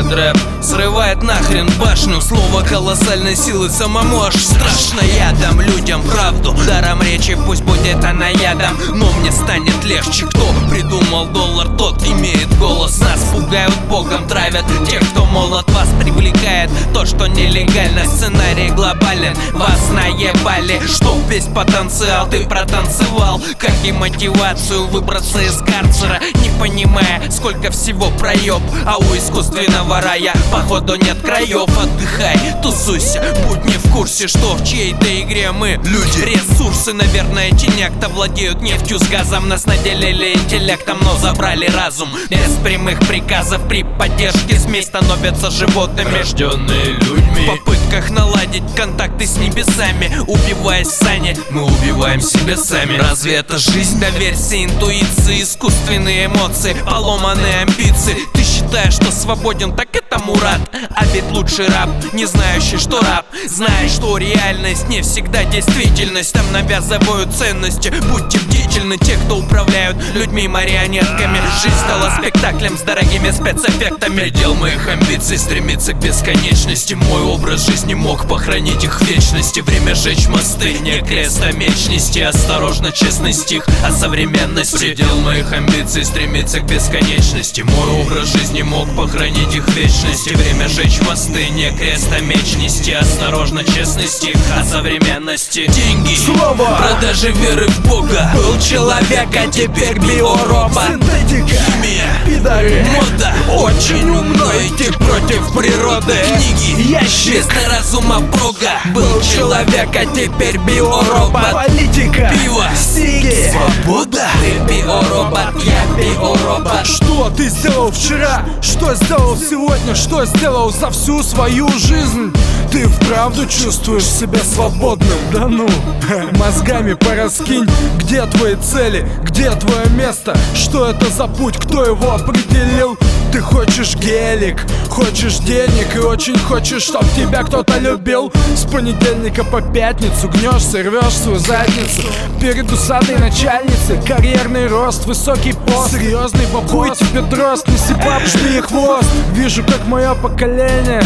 под рэп срывает нахрен башню. Слово колоссальной силы, самому аж страшно. Я дам людям правду, даром речи пусть будет она ядом, но мне станет легче. Кто придумал доллар, тот имеет голос. Нас пугают богом, травят тех, кто молод. Вас привлекает то, что нелегально. Сценарий глобален, вас наебали. Чтоб весь потенциал ты протанцевал, как и мотивацию выбраться из карцера, не понимая, сколько всего проеб. А у искусственного рая походу нет краев. Отдыхай, тусуйся, будь не в курсе, что в чьей-то игре мы люди. Ресурсы, наверное, тенях-то владеют нефтью с газом. Нас наделили интеллектом, но забрали разум. Без прямых приказов при поддержке СМИ становятся животными, рожденные людьми. В попытках наладить контакты с небесами, убиваясь сами, мы убиваем себя сами. Разве это жизнь? Доверься интуиции, искусственные эмоции, поломанные амбиции. Ты считаешь, что свободен, так это Мурат. А ведь лучший раб, не знающий, что раб, знает, что реальность не всегда действительность. Там навязывают ценности, будьте бдительны. Те, кто управляют людьми марионетками. Жизнь стала спектаклем с дорогими спецэффектами. Предел моих амбиций стремится к бесконечности. Мой образ жизни мог похоронить их в вечности. Время жечь мосты, не крест, а меч нести. Осторожно, честный стих о современности. Предел моих амбиций стремится к бесконечности. Мой образ жизни мог похоронить их в вечности. Время жечь мосты, не крест, а меч нести. Осторожно, честный стих о современности. Деньги, слово, продажи веры в Бога. Был человек, а теперь биоробот. Синтетика, химия, пидоры, мода. Очень умно идти против природы. Книги, ящик, вместо разума Бога. Был человек, а теперь биоробот. Политика, пиво, сиги, свобода. Ты биоробот, я биоробот. Что ты сделал вчера? Что сделал сегодня? Что сделал за всю свою жизнь? Ты вправду чувствуешь себя свободным? Да ну, мозгами пораскинь. Где твои цели? Где твое место? Что это за путь? Кто его определил? Ты хочешь гелик, хочешь денег и очень хочешь, чтоб тебя кто-то любил. С понедельника по пятницу гнешься, рвешь свою задницу перед усатой начальницей. Карьерный рост, высокий пост, серьезный вопрос. Хуй тебе дрозд, неси баб, жми хвост. Вижу, как мое поколение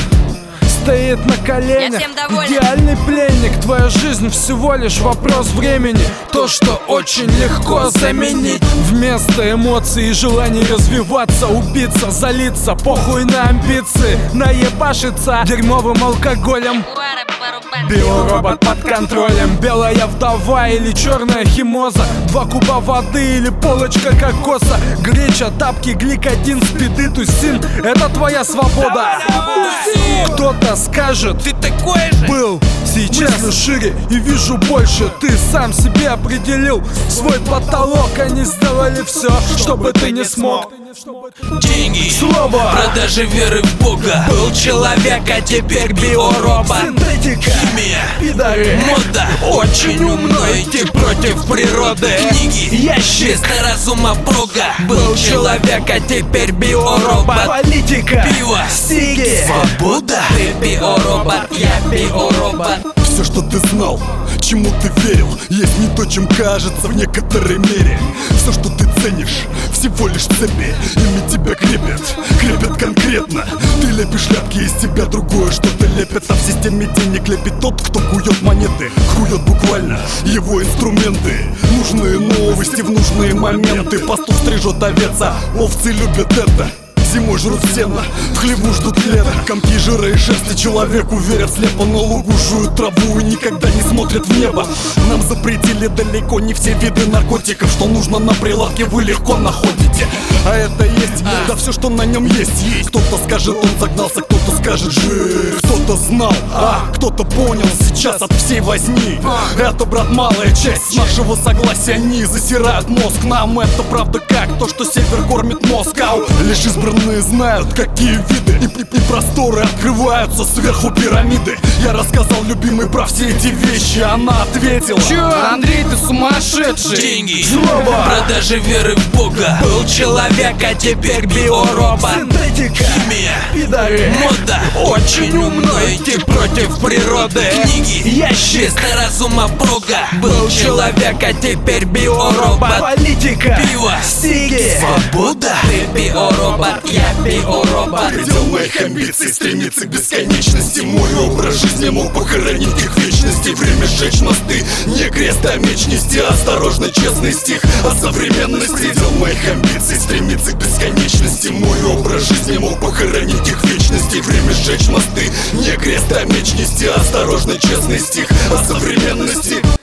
стоит на коленях. Идеальный пленник, твоя жизнь всего лишь вопрос времени. То, что очень легко заменить. Вместо эмоций и желаний развиваться, убиться, залиться, похуй на амбиции, наебашиться дерьмовым алкоголем. Биоробот под контролем. Белая вдова или черная химоза. 2 куба воды или полочка кокоса. Греча, тапки, гликодин, спиды, тусин. Это твоя свобода. Кто-то скажет, ты такой же был, сейчас мыслю шире и вижу больше. Ты сам себе определил свой потолок. Они сделали все, чтобы ты не смог. Деньги, слово, продажи веры в Бога. Был человек, а теперь биоробот. Синтетика, химия, пидоры, мода. Очень умно идти против природы. Книги, ящик, вместо разума Бога. Был человек, а теперь биоробот. Политика, пиво, сиги, свобода. Ты биоробот, я биоробот. Все, что ты знал, чему ты верил, есть не то, чем кажется в некоторой мере. Все, что ты ценишь, всего лишь цепи. Ими тебя крепят конкретно. Ты лепишь ляпки, из тебя другое что-то лепит. А в системе денег лепит тот, кто кует монеты. Кует буквально его инструменты. Нужные новости в нужные моменты. Пастух стрижет овец, а овцы любят это. Зимой жрут сено, в хлеву ждут лета. Комки жира и шерсти человеку верят слепо. На лугу жуют траву и никогда не смотрят в небо. Нам запретили далеко не все виды наркотиков. Что нужно на прилавке, вы легко находите. А это есть, да все, что на нем есть. Кто-то скажет, он загнался, кто-то скажет, жив. Кто-то знал, а кто-то понял сейчас от всей возни. Это, брат, малая часть нашего согласия. Они засирают мозг. Нам это правда как то, что север кормит Москву. Лишь избранные знают, какие виды и просторы открываются сверху пирамиды. Я рассказал любимой про все эти вещи. Она ответила: чё, Андрей, ты сумасшедший? Деньги, слово, продажи веры в Бога. Был человек, а теперь биоробот. Синтетика, химия, пидоры, мода. свобода. Очень умно идти против природы. Книги, ящик, разума Бога. Был человек, а теперь биоробот. Политика, Пиво, стиги, свобода. Ты биоробот, я биоробот. Предел моих амбиций стремится к бесконечности. Мой образ жизни мог похоронить их в вечности. Время сжечь мосты, не крест, а меч нести. Осторожно, честный стих о современности. Предел моих амбиций стремится к бесконечности. Мой образ жизни мог похоронить их в вечности. Время сжечь мосты, не крест, а меч нести. Осторожно, честный стих о современности.